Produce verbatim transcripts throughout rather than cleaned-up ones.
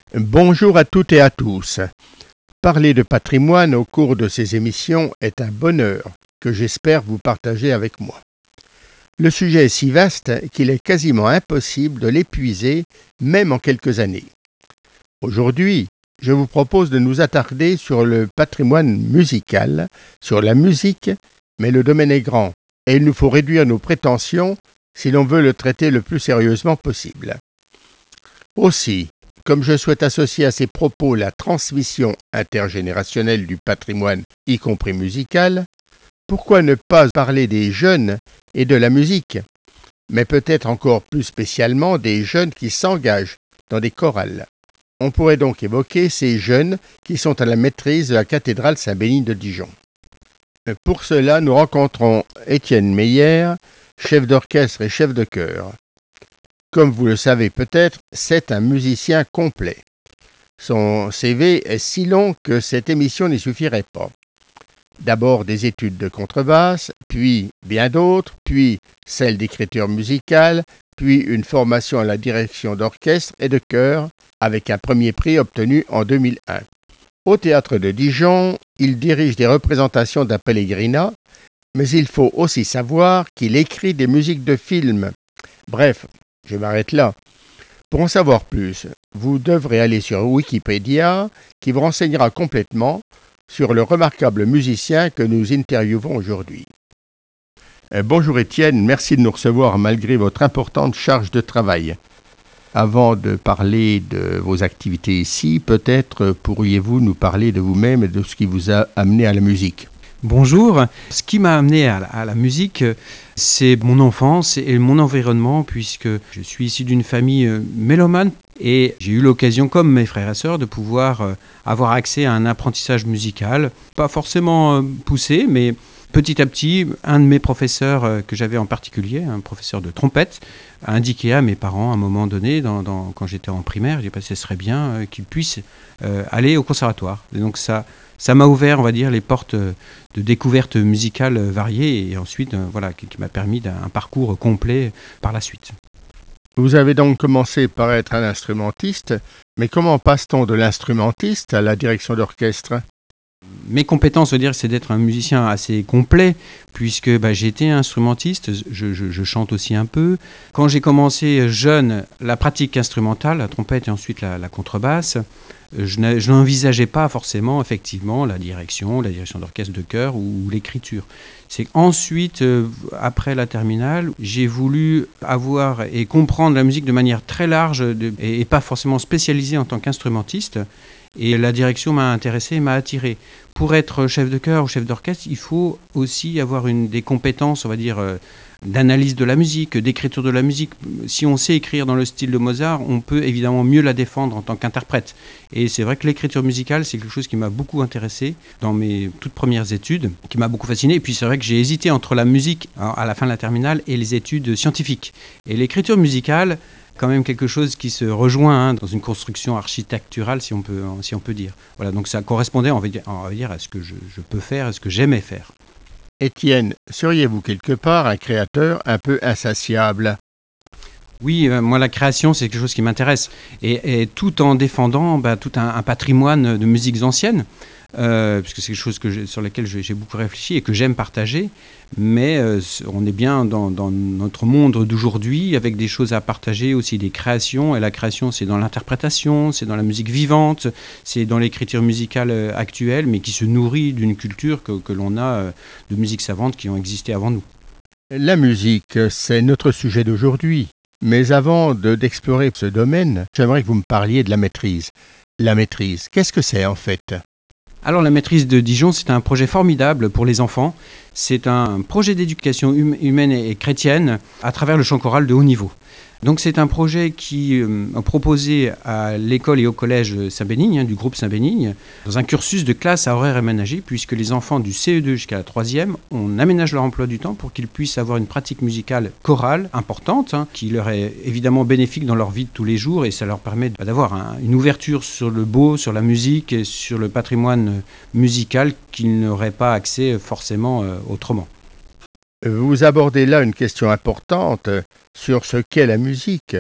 Bonjour à toutes et à tous. Parler de patrimoine au cours de ces émissions est un bonheur que j'espère vous partager avec moi. Le sujet est si vaste qu'il est quasiment impossible de l'épuiser, même en quelques années. Aujourd'hui, je vous propose de nous attarder sur le patrimoine musical, sur la musique, mais le domaine est grand et il nous faut réduire nos prétentions si l'on veut le traiter le plus sérieusement possible. Aussi, comme je souhaite associer à ces propos la transmission intergénérationnelle du patrimoine, y compris musical, pourquoi ne pas parler des jeunes et de la musique, mais peut-être encore plus spécialement des jeunes qui s'engagent dans des chorales. On pourrait donc évoquer ces jeunes qui sont à la maîtrise de la cathédrale Saint-Bénigne de Dijon. Pour cela, nous rencontrons Étienne Meyer, chef d'orchestre et chef de chœur. Comme vous le savez peut-être, c'est un musicien complet. Son C V est si long que cette émission n'y suffirait pas. D'abord des études de contrebasse, puis bien d'autres, puis celle d'écriture musicale, puis une formation à la direction d'orchestre et de chœur, avec un premier prix obtenu en deux mille un. Au théâtre de Dijon, il dirige des représentations d'un Pellegrina, mais il faut aussi savoir qu'il écrit des musiques de films. Bref, je m'arrête là. Pour en savoir plus, vous devrez aller sur Wikipédia, qui vous renseignera complètement sur le remarquable musicien que nous interviewons aujourd'hui. Euh, bonjour Étienne, merci de nous recevoir malgré votre importante charge de travail. Avant de parler de vos activités ici, peut-être pourriez-vous nous parler de vous-même et de ce qui vous a amené à la musique. Bonjour. Ce qui m'a amené à la, à la musique, c'est mon enfance et mon environnement, puisque je suis issu d'une famille mélomane et j'ai eu l'occasion, comme mes frères et sœurs, de pouvoir avoir accès à un apprentissage musical, pas forcément poussé, mais petit à petit, un de mes professeurs que j'avais en particulier, un professeur de trompette, a indiqué à mes parents à un moment donné, dans, dans, quand j'étais en primaire, j'ai dit, ce serait bien euh, qu'ils puissent euh, aller au conservatoire. Et donc ça, ça m'a ouvert, on va dire, les portes de découvertes musicales variées et ensuite, euh, voilà, qui, qui m'a permis d'un parcours complet par la suite. Vous avez donc commencé par être un instrumentiste, mais comment passe-t-on de l'instrumentiste à la direction d'orchestre ? Mes compétences, je veux dire, c'est d'être un musicien assez complet, puisque bah, j'ai été instrumentiste, je, je, je chante aussi un peu. Quand j'ai commencé jeune, la pratique instrumentale, la trompette et ensuite la, la contrebasse, je, je n'envisageais pas forcément, effectivement, la direction, la direction d'orchestre, de chœur ou, ou l'écriture. C'est qu'ensuite, euh, après la terminale, j'ai voulu avoir et comprendre la musique de manière très large de, et, et pas forcément spécialisée en tant qu'instrumentiste. Et la direction m'a intéressé, m'a attiré. Pour être chef de chœur ou chef d'orchestre, il faut aussi avoir une, des compétences, on va dire, euh, d'analyse de la musique, d'écriture de la musique. Si on sait écrire dans le style de Mozart, on peut évidemment mieux la défendre en tant qu'interprète. Et c'est vrai que l'écriture musicale, c'est quelque chose qui m'a beaucoup intéressé dans mes toutes premières études, qui m'a beaucoup fasciné. Et puis c'est vrai que j'ai hésité entre la musique à la fin de la terminale et les études scientifiques. Et l'écriture musicale, quand même quelque chose qui se rejoint hein, dans une construction architecturale, si on peut, si on peut dire. Voilà, donc ça correspondait, on va dire, on va dire à ce que je, je peux faire, à ce que j'aimais faire. Étienne, seriez-vous quelque part un créateur un peu insatiable ? Oui, euh, moi la création c'est quelque chose qui m'intéresse et, et tout en défendant bah, tout un, un patrimoine de musiques anciennes, euh, puisque c'est quelque chose que j'ai, sur lequel j'ai, j'ai beaucoup réfléchi et que j'aime partager, mais euh, on est bien dans, dans notre monde d'aujourd'hui avec des choses à partager, aussi des créations, et la création c'est dans l'interprétation, c'est dans la musique vivante, c'est dans l'écriture musicale actuelle, mais qui se nourrit d'une culture que, que l'on a de musiques savantes qui ont existé avant nous. La musique, c'est notre sujet d'aujourd'hui. Mais avant de, d'explorer ce domaine, j'aimerais que vous me parliez de la maîtrise. La maîtrise, qu'est-ce que c'est en fait ? Alors la maîtrise de Dijon, c'est un projet formidable pour les enfants. C'est un projet d'éducation hum- humaine et chrétienne à travers le chant choral de haut niveau. Donc c'est un projet qui euh, a proposé à l'école et au collège Saint-Bénigne, hein, du groupe Saint-Bénigne, dans un cursus de classe à horaire aménagé, puisque les enfants du C E deux jusqu'à la troisième, on aménage leur emploi du temps pour qu'ils puissent avoir une pratique musicale chorale importante, hein, qui leur est évidemment bénéfique dans leur vie de tous les jours, et ça leur permet d'avoir un, une ouverture sur le beau, sur la musique et sur le patrimoine musical qu'ils n'auraient pas accès forcément euh, autrement. Vous abordez là une question importante sur ce qu'est la musique.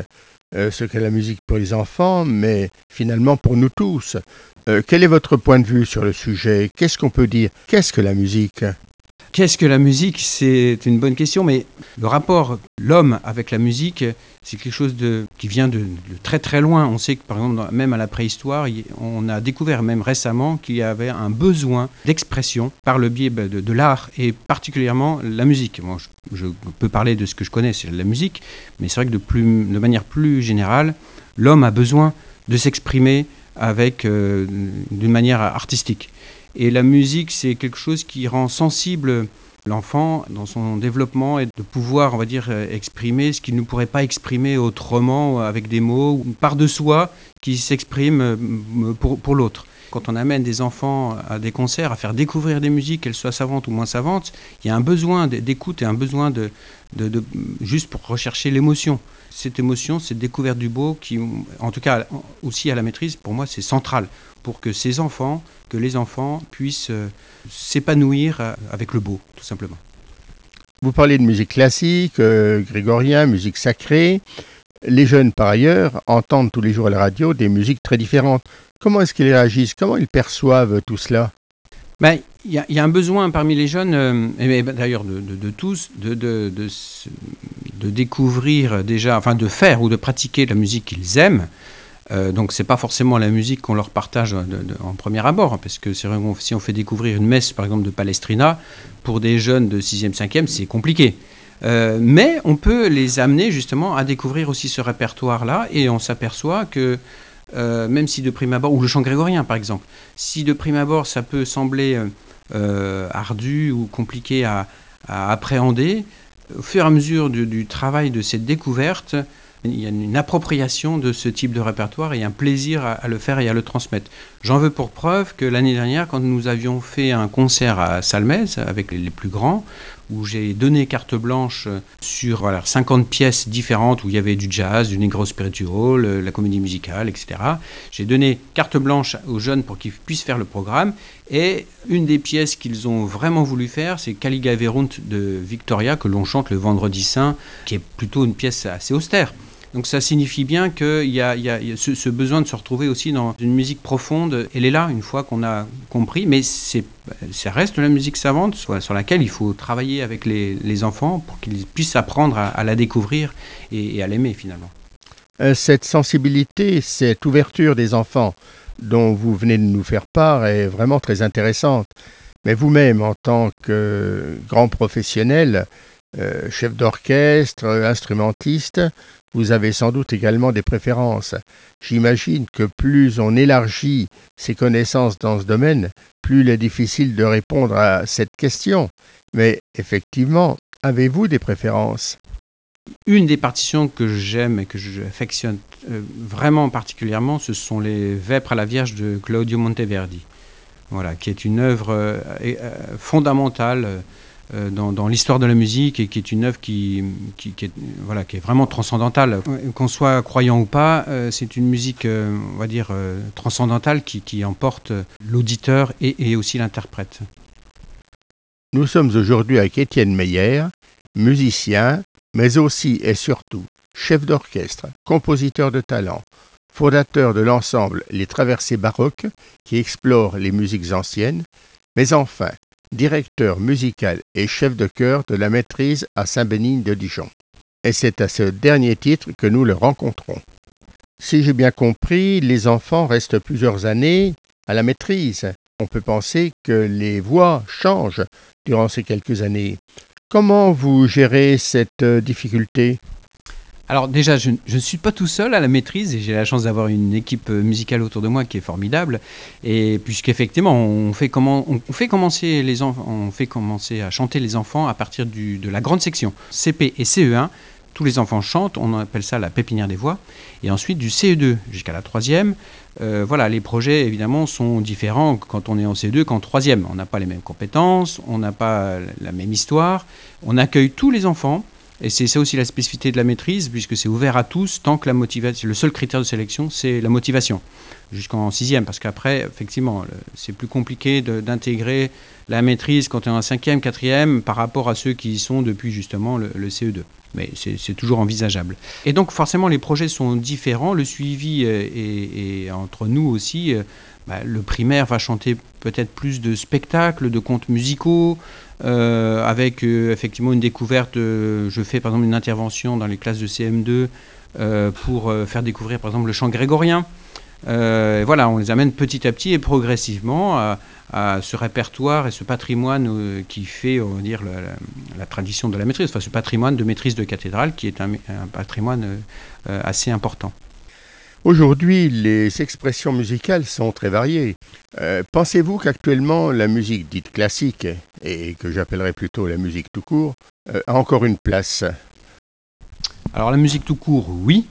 euh, ce qu'est la musique pour les enfants, mais finalement pour nous tous. Euh, quel est votre point de vue sur le sujet? Qu'est-ce qu'on peut dire? Qu'est-ce que la musique? Qu'est-ce que la musique? C'est une bonne question, mais le rapport l'homme avec la musique, c'est quelque chose de, qui vient de, de très très loin. On sait que par exemple, dans- même à la préhistoire, il- on a découvert même récemment qu'il y avait un besoin d'expression par le biais bah, de, de l'art et particulièrement la musique. Moi, je, je peux parler de ce que je connais, c'est la musique, mais c'est vrai que de, plus, de manière plus générale, l'homme a besoin de s'exprimer avec euh, d'une manière artistique. Et la musique, c'est quelque chose qui rend sensible l'enfant dans son développement et de pouvoir, on va dire, euh, exprimer ce qu'il ne pourrait pas exprimer autrement avec des mots, ou une part de soi qui s'exprime euh, pour, pour l'autre. Quand on amène des enfants à des concerts, à faire découvrir des musiques, qu'elles soient savantes ou moins savantes, il y a un besoin d'écoute et un besoin de, de, de juste pour rechercher l'émotion. Cette émotion, cette découverte du beau, qui, en tout cas aussi à la maîtrise, pour moi, c'est central pour que ces enfants, que les enfants puissent euh, s'épanouir euh, avec le beau, tout simplement. Vous parlez de musique classique, euh, grégorien, musique sacrée. Les jeunes, par ailleurs, entendent tous les jours à la radio des musiques très différentes. Comment est-ce qu'ils réagissent? Comment ils perçoivent tout cela? Ben, il y, a- il y a un besoin parmi les jeunes, euh, et ben, d'ailleurs de, de- de tous, de, de- de s- de découvrir déjà, enfin de faire ou de pratiquer la musique qu'ils aiment. Euh, donc c'est pas forcément la musique qu'on leur partage de- de- en premier abord, hein, parce que c'est vrai qu'on- si on fait découvrir une messe, par exemple, de Palestrina, pour des jeunes de sixième, cinquième, c'est compliqué. Euh, mais on peut les amener justement à découvrir aussi ce répertoire-là, et on s'aperçoit que euh, même si de prime abord, ou le chant grégorien par exemple, si de prime abord ça peut sembler euh, euh, ardu ou compliqué à, à appréhender, au fur et à mesure du, du travail de cette découverte, il y a une appropriation de ce type de répertoire et un plaisir à, à le faire et à le transmettre. J'en veux pour preuve que l'année dernière, quand nous avions fait un concert à Salmez avec les, les plus grands, où j'ai donné carte blanche sur voilà, cinquante pièces différentes, où il y avait du jazz, du negro spiritual, la comédie musicale, et cetera. J'ai donné carte blanche aux jeunes pour qu'ils puissent faire le programme. Et une des pièces qu'ils ont vraiment voulu faire, c'est Caliga Verunt de Victoria, que l'on chante le Vendredi Saint, qui est plutôt une pièce assez austère. Donc ça signifie bien qu'il y a, il y a, il y a ce, ce besoin de se retrouver aussi dans une musique profonde. Elle est là une fois qu'on a compris, mais c'est, ça reste la musique savante sur, sur laquelle il faut travailler avec les, les enfants pour qu'ils puissent apprendre à, à la découvrir et, et à l'aimer finalement. Euh, Cette sensibilité, cette ouverture des enfants dont vous venez de nous faire part est vraiment très intéressante. Mais vous-même, en tant que grand professionnel, euh, chef d'orchestre, instrumentiste, vous avez sans doute également des préférences. J'imagine que plus on élargit ses connaissances dans ce domaine, plus il est difficile de répondre à cette question. Mais effectivement, avez-vous des préférences? Une des partitions que j'aime et que j'affectionne euh, vraiment particulièrement, ce sont les Vêpres à la Vierge de Claudio Monteverdi. Voilà, qui est une œuvre euh, euh, fondamentale euh, dans, dans l'histoire de la musique et qui est une œuvre qui, qui, qui, est, voilà, qui est vraiment transcendantale. Qu'on soit croyant ou pas, euh, c'est une musique, euh, on va dire, euh, transcendantale qui, qui emporte l'auditeur et, et aussi l'interprète. Nous sommes aujourd'hui avec Étienne Meyer, musicien, mais aussi et surtout chef d'orchestre, compositeur de talent, fondateur de l'ensemble Les Traversées Baroques qui explore les musiques anciennes, mais enfin directeur musical et chef de chœur de la maîtrise à Saint-Bénigne de Dijon. Et c'est à ce dernier titre que nous le rencontrons. Si j'ai bien compris, les enfants restent plusieurs années à la maîtrise. On peut penser que les voix changent durant ces quelques années. Comment vous gérez cette euh, difficulté? Alors déjà, je ne suis pas tout seul à la maîtrise et j'ai la chance d'avoir une équipe musicale autour de moi qui est formidable. Et puisqu'effectivement, on fait, comment, on fait commencer les enfants, on fait commencer à chanter les enfants à partir du, de la grande section C P et C E un. Tous les enfants chantent, on appelle ça la pépinière des voix. Et ensuite du C E deux jusqu'à la troisième. Euh, voilà, les projets évidemment sont différents quand on est en C E deux qu'en troisième. On n'a pas les mêmes compétences, on n'a pas la même histoire. On accueille tous les enfants. Et c'est ça aussi la spécificité de la maîtrise, puisque c'est ouvert à tous, tant que la motivation, le seul critère de sélection, c'est la motivation, jusqu'en sixième, parce qu'après, effectivement, le, c'est plus compliqué de, d'intégrer la maîtrise quand on est en cinquième, quatrième, par rapport à ceux qui y sont depuis justement le, le C E deux. Mais c'est, c'est toujours envisageable. Et donc forcément, les projets sont différents, le suivi est, est, est entre nous aussi. Euh, bah, le primaire va chanter peut-être plus de spectacles, de contes musicaux, euh, avec euh, effectivement une découverte. Euh, je fais par exemple une intervention dans les classes de C M deux euh, pour euh, faire découvrir par exemple le chant grégorien. Euh, voilà, on les amène petit à petit et progressivement à, à ce répertoire et ce patrimoine euh, qui fait, on va dire, la, la, la tradition de la maîtrise, enfin ce patrimoine de maîtrise de cathédrale qui est un, un patrimoine euh, assez important. Aujourd'hui, les expressions musicales sont très variées. Euh, pensez-vous qu'actuellement la musique dite classique, et que j'appellerais plutôt la musique tout court, euh, a encore une place? Alors la musique tout court, oui.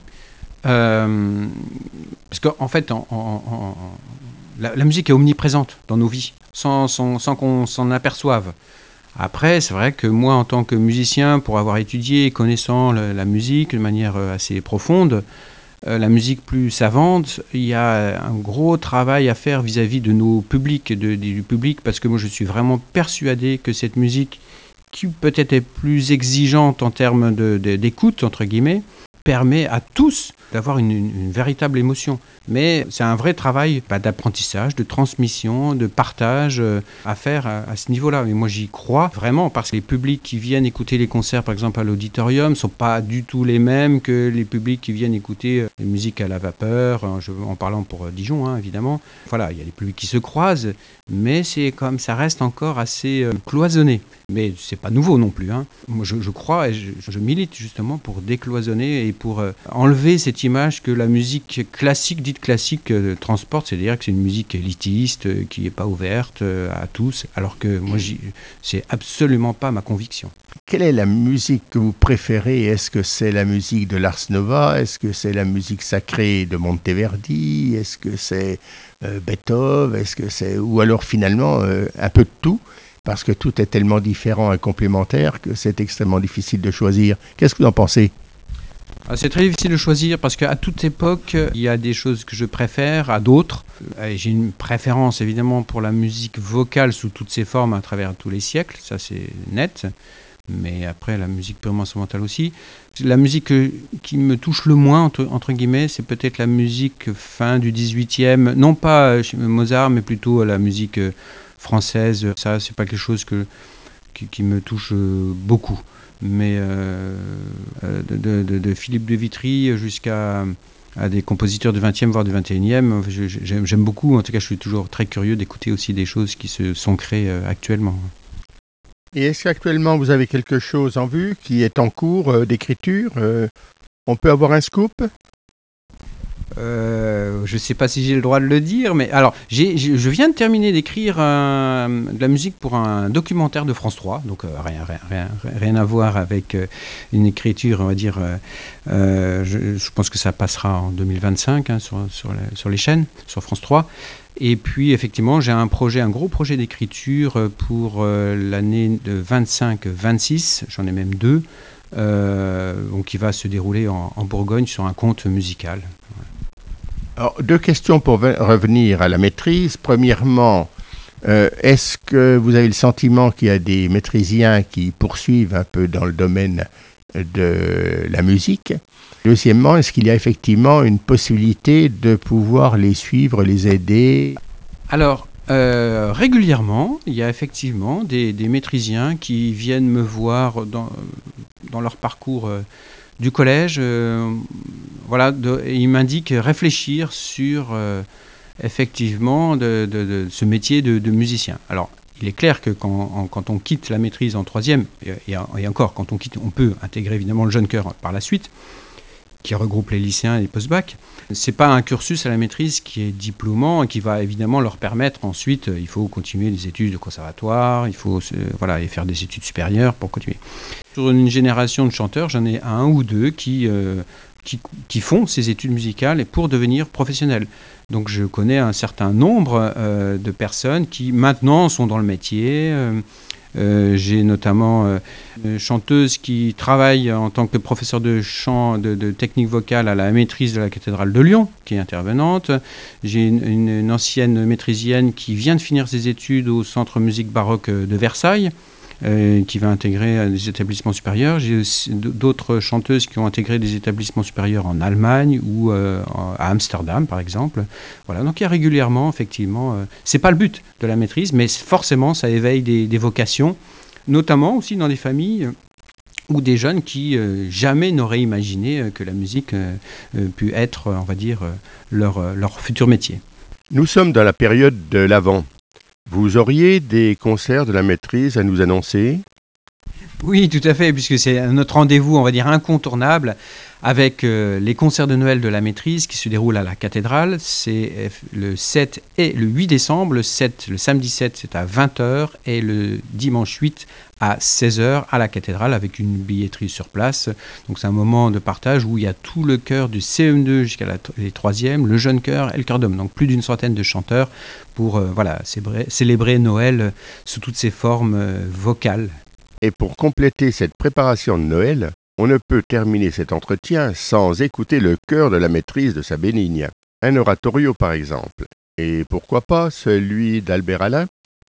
Euh, parce qu'en en fait, en, en, en, la, la musique est omniprésente dans nos vies, sans, sans, sans qu'on s'en aperçoive. Après, c'est vrai que moi, en tant que musicien, pour avoir étudié et connaissant la, la musique de manière assez profonde, euh, la musique plus savante, il y a un gros travail à faire vis-à-vis de nos publics, de, de, du public, parce que moi, je suis vraiment persuadé que cette musique, qui peut-être est plus exigeante en termes de, de, d'écoute, entre guillemets, permet à tous d'avoir une, une, une véritable émotion. Mais c'est un vrai travail bah, d'apprentissage, de transmission, de partage euh, à faire à, à ce niveau-là. Et moi, j'y crois vraiment parce que les publics qui viennent écouter les concerts, par exemple, à l'auditorium, ne sont pas du tout les mêmes que les publics qui viennent écouter euh, les musiques à la vapeur, en, je, en parlant pour euh, Dijon, hein, évidemment. Voilà, il y a des publics qui se croisent, mais c'est comme ça reste encore assez euh, cloisonné. Mais c'est pas nouveau non plus. Hein. Moi, je, je crois et je, je milite justement pour décloisonner et pour euh, enlever cette image que la musique classique, dite classique, euh, transporte, c'est-à-dire que c'est une musique élitiste, euh, qui n'est pas ouverte euh, à tous, alors que moi, j'y, c'est absolument pas ma conviction. Quelle est la musique que vous préférez? Est-ce que c'est la musique de Lars Nova? Est-ce que c'est la musique sacrée de Monteverdi? Est-ce que c'est euh, Beethoven? Est-ce que c'est... Ou alors finalement euh, un peu de tout? Parce que tout est tellement différent et complémentaire que c'est extrêmement difficile de choisir. Qu'est-ce que vous en pensez? C'est très difficile de choisir parce qu'à toute époque, il y a des choses que je préfère à d'autres. Et j'ai une préférence évidemment pour la musique vocale sous toutes ses formes à travers tous les siècles, ça c'est net. Mais après, la musique purement instrumentale aussi. La musique qui me touche le moins, entre, entre guillemets, c'est peut-être la musique fin du dix-huitième, non pas Mozart, mais plutôt la musique française. Ça, c'est pas quelque chose que, qui, qui me touche beaucoup. Mais euh, de, de, de Philippe de Vitry jusqu'à à des compositeurs du vingtième, voire du vingt et unième, j'aime, j'aime beaucoup. En tout cas, je suis toujours très curieux d'écouter aussi des choses qui se sont créées actuellement. Et est-ce qu'actuellement vous avez quelque chose en vue qui est en cours euh, d'écriture? euh, On peut avoir un scoop? Euh, je ne sais pas si j'ai le droit de le dire, mais alors, j'ai, je viens de terminer d'écrire un, de la musique pour un documentaire de France trois, donc euh, rien, rien, rien, rien à voir avec euh, une écriture, on va dire, euh, euh, je, je pense que ça passera en deux mille vingt-cinq hein, sur, sur, les, sur les chaînes, sur France trois. Et puis, effectivement, j'ai un projet, un gros projet d'écriture pour euh, l'année de vingt-cinq vingt-six, j'en ai même deux, euh, donc qui va se dérouler en, en Bourgogne sur un conte musical. Alors, deux questions pour ve- revenir à la maîtrise. Premièrement, euh, est-ce que vous avez le sentiment qu'il y a des maîtrisiens qui poursuivent un peu dans le domaine de la musique? Deuxièmement, est-ce qu'il y a effectivement une possibilité de pouvoir les suivre, les aider? Alors, euh, régulièrement, il y a effectivement des, des maîtrisiens qui viennent me voir dans, dans leur parcours euh, du collège. Euh, voilà, de, et ils m'indiquent réfléchir sur euh, effectivement de, de, de ce métier de, de musicien. Alors, il est clair que quand, en, quand on quitte la maîtrise en troisième, et, et, et encore, quand on quitte, on peut intégrer évidemment le jeune chœur par la suite, qui regroupe les lycéens et les post-bac. C'est pas un cursus à la maîtrise qui est diplômant et qui va évidemment leur permettre ensuite, il faut continuer les études de conservatoire, il faut euh, voilà, et faire des études supérieures pour continuer. Sur une génération de chanteurs, j'en ai un ou deux qui, euh, qui, qui font ces études musicales pour devenir professionnels. Donc je connais un certain nombre euh, de personnes qui maintenant sont dans le métier, euh, Euh, j'ai notamment euh, une chanteuse qui travaille en tant que professeur de chant, de, de technique vocale à la maîtrise de la cathédrale de Lyon, qui est intervenante. J'ai une, une, une ancienne maîtrisienne qui vient de finir ses études au Centre musique baroque de Versailles, euh, qui va intégrer des établissements supérieurs. J'ai aussi d'autres chanteuses qui ont intégré des établissements supérieurs en Allemagne ou euh, à Amsterdam, par exemple. Voilà, donc il y a régulièrement, effectivement, euh, c'est pas le but de la maîtrise, mais forcément, ça éveille des, des vocations, notamment aussi dans des familles ou des jeunes qui euh, jamais n'auraient imaginé euh, que la musique euh, euh, pu être, on va dire, euh, leur, euh, leur futur métier. Nous sommes dans la période de l'Avent. Vous auriez des concerts de la maîtrise à nous annoncer ? Oui, tout à fait, puisque c'est notre rendez-vous, on va dire, incontournable avec euh, les concerts de Noël de la maîtrise qui se déroulent à la cathédrale. C'est le sept et le huit décembre. Le sept, le samedi sept, c'est à vingt heures et le dimanche huit à seize heures à la cathédrale avec une billetterie sur place. Donc c'est un moment de partage où il y a tout le chœur du C M deux jusqu'à la, les troisièmes, le jeune chœur et le chœur d'homme. Donc plus d'une centaine de chanteurs pour euh, voilà, célébrer, célébrer Noël sous toutes ses formes euh, vocales. Et pour compléter cette préparation de Noël, on ne peut terminer cet entretien sans écouter le chœur de la maîtrise de sa Bénigne. Un oratorio par exemple. Et pourquoi pas celui d'Albert Alain ?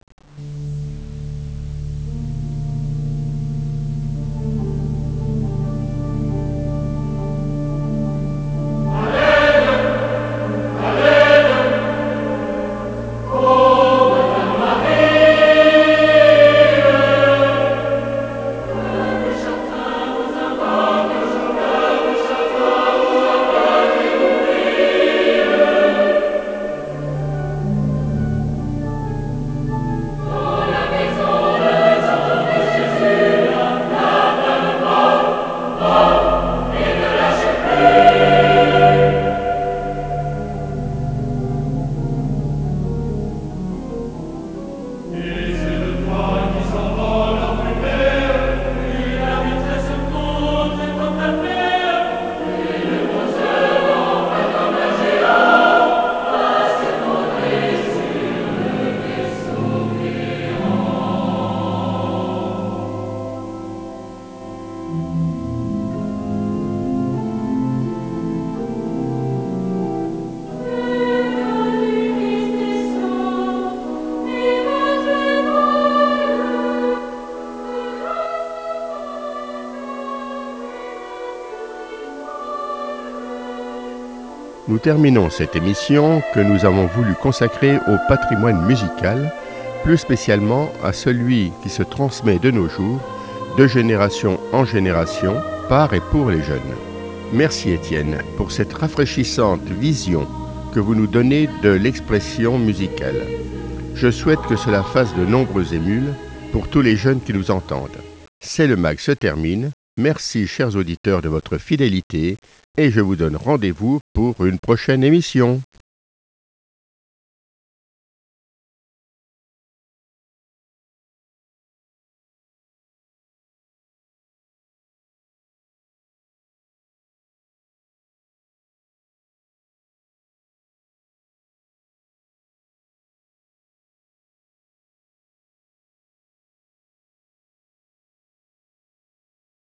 Nous terminons cette émission que nous avons voulu consacrer au patrimoine musical, plus spécialement à celui qui se transmet de nos jours, de génération en génération, par et pour les jeunes. Merci Étienne pour cette rafraîchissante vision que vous nous donnez de l'expression musicale. Je souhaite que cela fasse de nombreux émules pour tous les jeunes qui nous entendent. C'est le mag se termine. Merci chers auditeurs de votre fidélité et je vous donne rendez-vous pour une prochaine émission.